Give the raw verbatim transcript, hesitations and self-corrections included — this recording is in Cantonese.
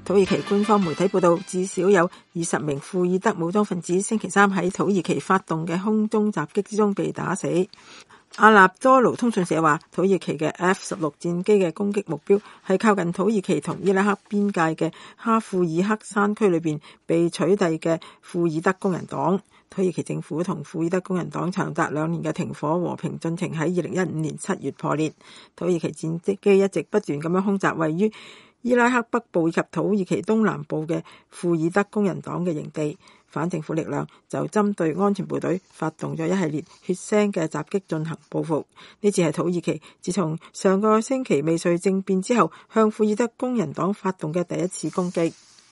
土耳其官方媒體報道，至少有二十名庫爾德武裝分子星期三喺土耳其發動嘅空中襲擊之中被打死。阿納多盧通訊社話，土耳其嘅 F 十六 戰機嘅攻擊目標係靠近土耳其同伊拉克邊界嘅哈庫爾克山區裏邊被取締嘅庫爾德工人黨。土耳其政府同庫爾德工人黨長達兩年嘅停火和平進程喺二零一五年七月破裂。土耳其戰機一直不斷咁樣空襲位於伊拉克北部以及土耳其東南部嘅庫爾德工人黨嘅營地。反政府力量就針對安全部隊發動咗一系列血腥嘅襲擊進行報復。呢次係土耳其自從上個星期未遂政變之後向庫爾德工人黨發動嘅第一次攻擊。